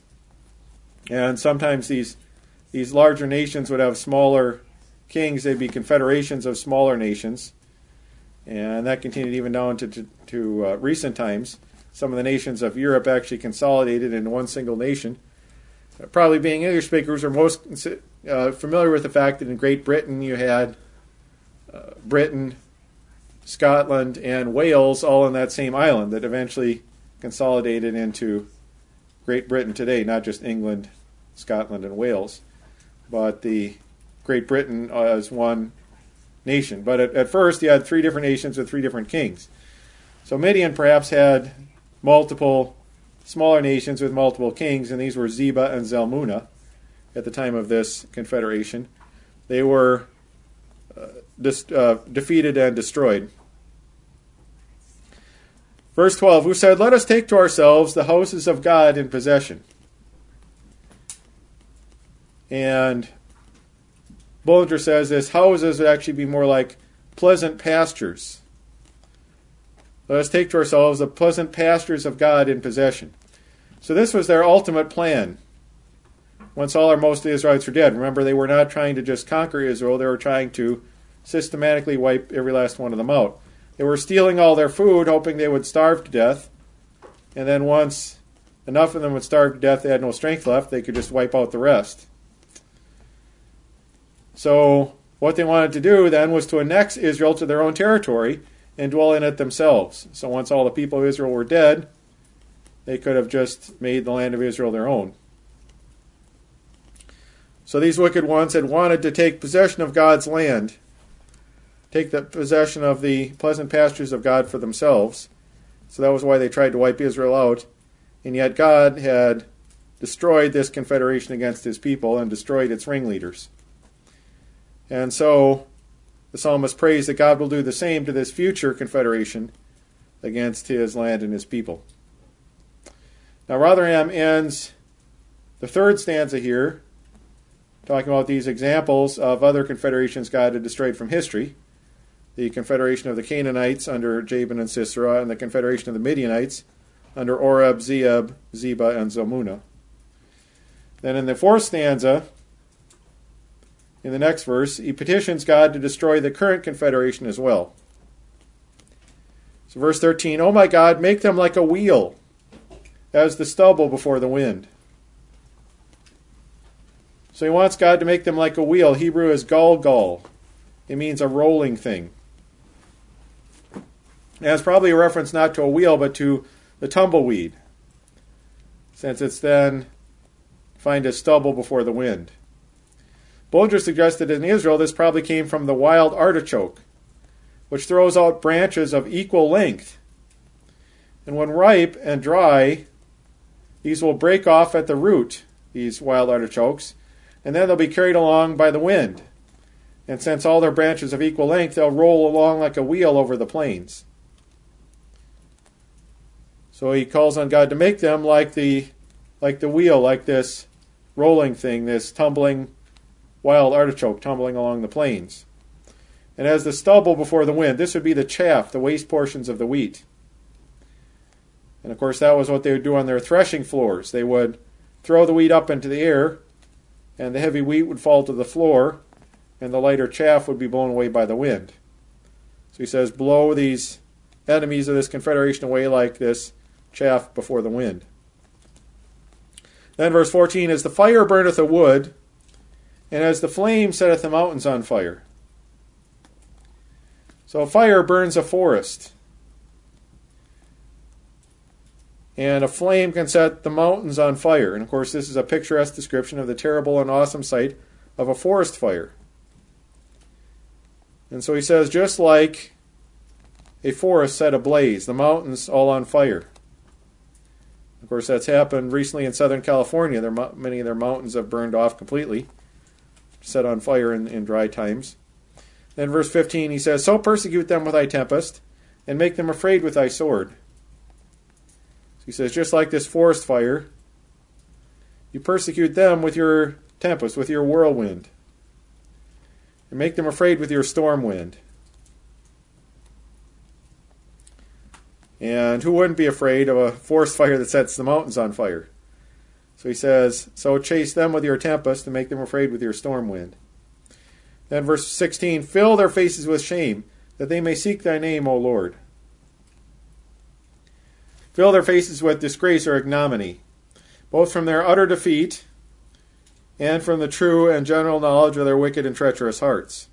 Speaker 2: And sometimes these these larger nations would have smaller kings. They'd be confederations of smaller nations. And that continued even down to, to, to uh, recent times. Some of the nations of Europe actually consolidated into one single nation. Uh, probably being English speakers are most uh, familiar with the fact that in Great Britain you had uh, Britain, Scotland, and Wales all on that same island that eventually consolidated into Great Britain today, not just England, Scotland, and Wales, but the Great Britain as one nation. But at, at first you had three different nations with three different kings. So Midian perhaps had multiple smaller nations with multiple kings, and these were Zeba and Zalmunna at the time of this confederation. They were uh, dis- uh, defeated and destroyed. Verse twelve, who said, let us take to ourselves the houses of God in possession. And Bullinger says this, houses would actually be more like pleasant pastures. Let us take to ourselves the pleasant pastures of God in possession. So this was their ultimate plan. once all or most of the Israelites were dead. Remember, they were not trying to just conquer Israel. They were trying to systematically wipe every last one of them out. They were stealing all their food, hoping they would starve to death. And then once enough of them would starve to death, they had no strength left, they could just wipe out the rest. So what they wanted to do then was to annex Israel to their own territory and dwell in it themselves. So once all the people of Israel were dead, they could have just made the land of Israel their own. So these wicked ones had wanted to take possession of God's land, take the possession of the pleasant pastures of God for themselves. So that was why they tried to wipe Israel out. And yet God had destroyed this confederation against his people and destroyed its ringleaders. And so the psalmist prays that God will do the same to this future confederation against his land and his people. Now Rotherham ends the third stanza here, talking about these examples of other confederations God had destroyed from history. The confederation of the Canaanites under Jabin and Sisera, and the confederation of the Midianites under Oreb, Zeeb, Zebah, and Zalmunna. Then in the fourth stanza, in the next verse, he petitions God to destroy the current confederation as well. So verse thirteen, "O my God, make them like a wheel, as the stubble before the wind." So he wants God to make them like a wheel. Hebrew is galgal. It means a rolling thing. And it's probably a reference not to a wheel, but to the tumbleweed, since it's then find as stubble before the wind. Bulger suggested in Israel this probably came from the wild artichoke, which throws out branches of equal length. And when ripe and dry, these will break off at the root, these wild artichokes, and then they'll be carried along by the wind. And since all their branches of equal length, they'll roll along like a wheel over the plains. So he calls on God to make them like the like the wheel, like this rolling thing, this tumbling wild artichoke tumbling along the plains. And as the stubble before the wind, this would be the chaff, the waste portions of the wheat. And of course that was what they would do on their threshing floors. They would throw the wheat up into the air, and the heavy wheat would fall to the floor, and the lighter chaff would be blown away by the wind. So he says, blow these enemies of this confederation away like this chaff before the wind. Then verse fourteen, "As the fire burneth a wood, and as the flame setteth the mountains on fire." So a fire burns a forest, and a flame can set the mountains on fire. And of course this is a picturesque description of the terrible and awesome sight of a forest fire. And so he says, just like a forest set ablaze, the mountains all on fire. Of course, that's happened recently in Southern California. There, many of their mountains have burned off completely, set on fire in, in dry times. Then verse fifteen, he says, "So persecute them with thy tempest, and make them afraid with thy sword." So he says, just like this forest fire, you persecute them with your tempest, with your whirlwind, and make them afraid with your storm wind. And who wouldn't be afraid of a forest fire that sets the mountains on fire? So he says, so chase them with your tempest and make them afraid with your storm wind. Then verse sixteen, "Fill their faces with shame, that they may seek thy name, O Lord." Fill their faces with disgrace or ignominy, both from their utter defeat and from the true and general knowledge of their wicked and treacherous hearts.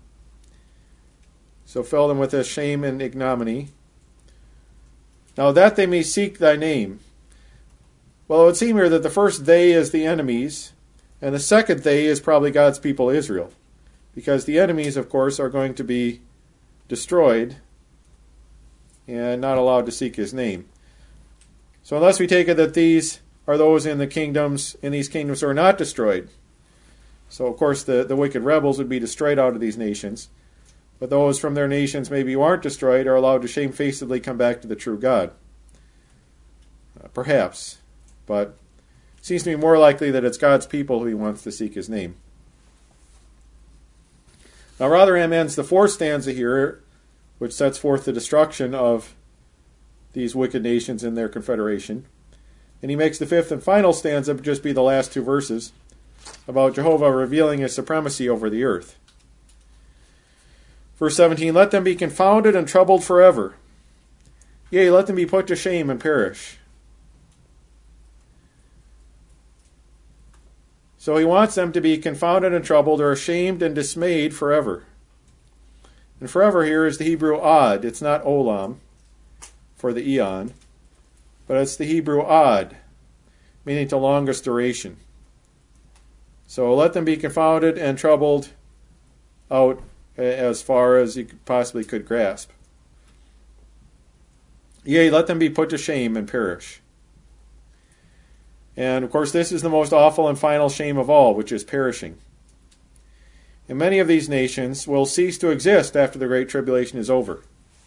Speaker 2: So fill them with this shame and ignominy. "Now that they may seek thy name." Well, it would seem here that the first "they" is the enemies, and the second "they" is probably God's people Israel, because the enemies, of course, are going to be destroyed and not allowed to seek his name. So unless we take it that these are those in the kingdoms, in these kingdoms who are not destroyed. So of course the, the wicked rebels would be destroyed out of these nations. But those from their nations maybe who aren't destroyed are allowed to shamefacedly come back to the true God. Uh, perhaps. But it seems to me more likely that it's God's people who he wants to seek his name. Now Rotherham ends the fourth stanza here, which sets forth the destruction of these wicked nations in their confederation. And he makes the fifth and final stanza just be the last two verses, about Jehovah revealing his supremacy over the earth. Verse seventeen, let them be confounded and troubled forever. Yea, let them be put to shame and perish. So he wants them to be confounded and troubled, or ashamed and dismayed forever. And forever here is the Hebrew ad. It's not olam for the eon, but it's the Hebrew ad, meaning the longest duration. So let them be confounded and troubled out as far as you possibly could grasp. Yea, let them be put to shame and perish. And of course, this is the most awful and final shame of all, which is perishing. And many of these nations will cease to exist after the Great Tribulation is over.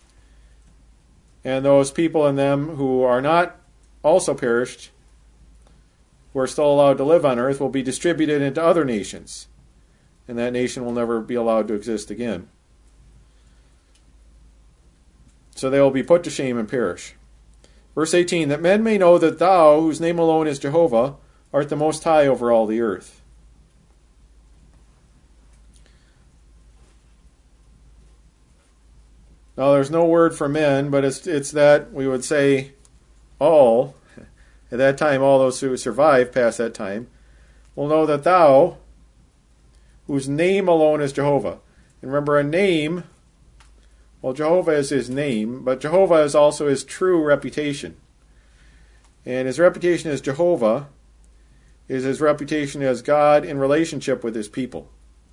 Speaker 2: And those people in them who are not also perished, who are still allowed to live on earth, will be distributed into other nations. And that nation will never be allowed to exist again. So they will be put to shame and perish. Verse eighteen, that men may know that thou, whose name alone is Jehovah, art the Most High over all the earth. Now there's no word for men, but it's it's that we would say all, at that time all those who survive past that time, will know that thou, whose name alone is Jehovah. And remember, a name, well, Jehovah is his name, but Jehovah is also his true reputation. And his reputation as Jehovah is his reputation as God in relationship with his people.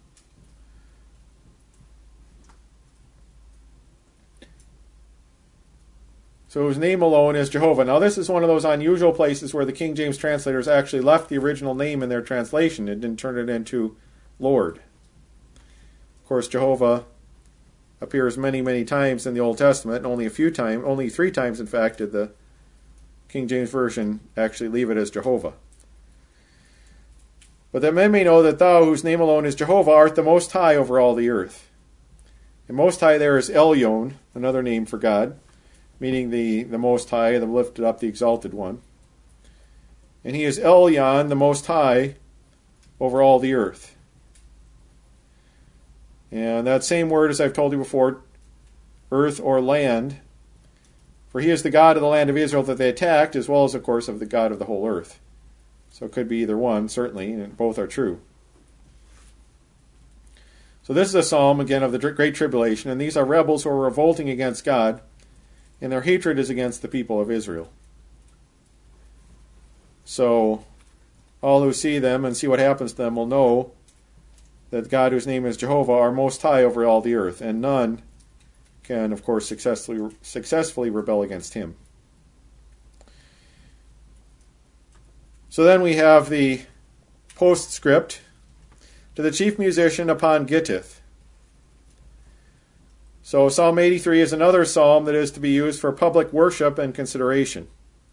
Speaker 2: So his name alone is Jehovah. Now this is one of those unusual places where the King James translators actually left the original name in their translation and didn't turn it into Lord. Of course, Jehovah appears many, many times in the Old Testament, and only a few times, only three times, in fact, did the King James Version actually leave it as Jehovah. But that men may know that thou, whose name alone is Jehovah, art the Most High over all the earth. And Most High there is Elyon, another name for God, meaning the, the Most High, the lifted up, the exalted one. And he is Elyon, the Most High, over all the earth. And that same word, as I've told you before, earth or land, for he is the God of the land of Israel that they attacked, as well as, of course, of the God of the whole earth. So it could be either one, certainly, and both are true. So this is a psalm, again, of the Great Tribulation, and these are rebels who are revolting against God, and their hatred is against the people of Israel. So all who see them and see what happens to them will know that God, whose name is Jehovah, are Most High over all the earth, and none can, of course, successfully successfully rebel against him. So then we have the postscript to the chief musician upon Gittith. So Psalm eighty-three is another psalm that is to be used for public worship and consideration.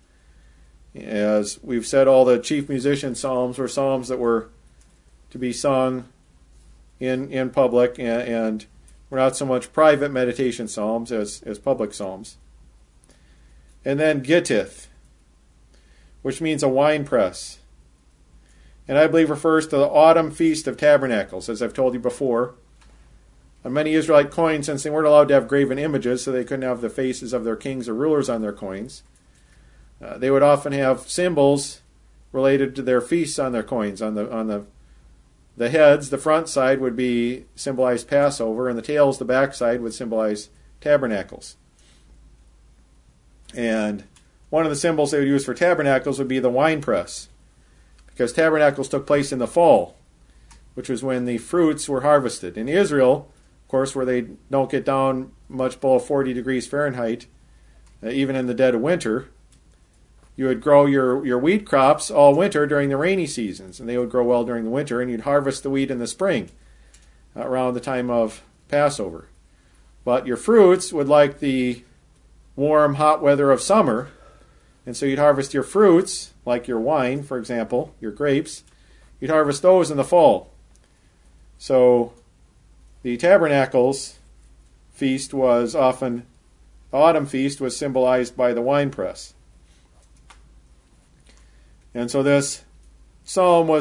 Speaker 2: As we've said, all the chief musician psalms were psalms that were to be sung in in public, and, and were not so much private meditation psalms as, as public psalms. And then Gittith, which means a wine press. And I believe refers to the autumn feast of tabernacles, as I've told you before. On many Israelite coins, since they weren't allowed to have graven images, so they couldn't have the faces of their kings or rulers on their coins, uh, they would often have symbols related to their feasts on their coins. On the on the the heads, the front side would be symbolized Passover, and the tails, the back side, would symbolize tabernacles. And one of the symbols they would use for tabernacles would be the wine press, because tabernacles took place in the fall, which was when the fruits were harvested. In Israel, of course, where they don't get down much below forty degrees Fahrenheit, uh, even in the dead of winter, you would grow your, your wheat crops all winter during the rainy seasons, and they would grow well during the winter, and you'd harvest the wheat in the spring, uh, around the time of Passover. But your fruits would like the warm, hot weather of summer, and so you'd harvest your fruits, like your wine, for example, your grapes, you'd harvest those in the fall. So the tabernacles feast was often, the autumn feast was symbolized by the wine press. And so this psalm was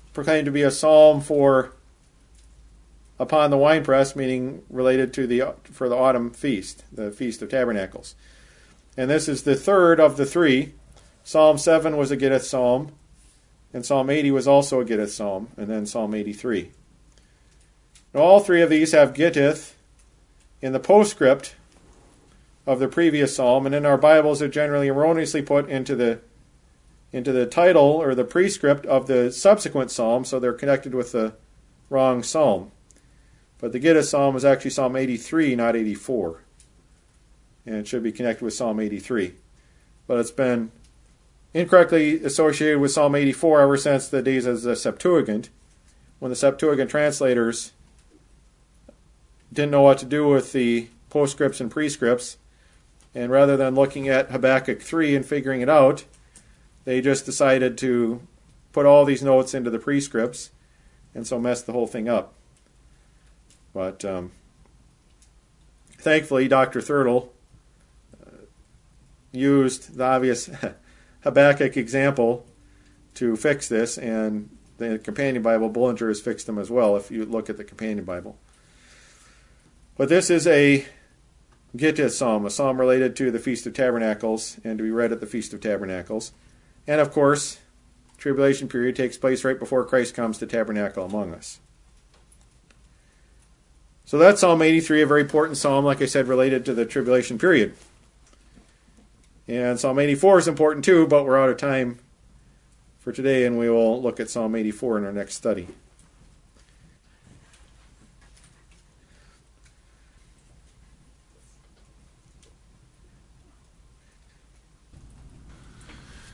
Speaker 2: proclaimed to be a psalm for upon the winepress, meaning related to the for the autumn feast, the Feast of Tabernacles. And this is the third of the three. Psalm seven was a Gittith psalm, and Psalm eighty was also a Gittith psalm, and then Psalm eighty-three. Now, all three of these have Gittith in the postscript of the previous psalm, and in our Bibles are generally erroneously put into the into the title or the prescript of the subsequent psalm, so they're connected with the wrong psalm. But the Gittith psalm is actually Psalm eighty-three, not eighty-four. And it should be connected with Psalm eighty-three. But it's been incorrectly associated with Psalm eighty-four ever since the days of the Septuagint, when the Septuagint translators didn't know what to do with the postscripts and prescripts, and rather than looking at Habakkuk three and figuring it out, they just decided to put all these notes into the prescripts, and so messed the whole thing up. But um, thankfully, Doctor Thurtle uh, used the obvious Habakkuk example to fix this, and the Companion Bible, Bullinger, has fixed them as well, if you look at the Companion Bible. But this is a Gittith psalm, a psalm related to the Feast of Tabernacles, and to be read at the Feast of Tabernacles. And of course, tribulation period takes place right before Christ comes to tabernacle among us. So that's Psalm eighty-three, a very important psalm, like I said, related to the tribulation period. And Psalm eighty-four is important too, but we're out of time for today, and we will look at Psalm eighty-four in our next study.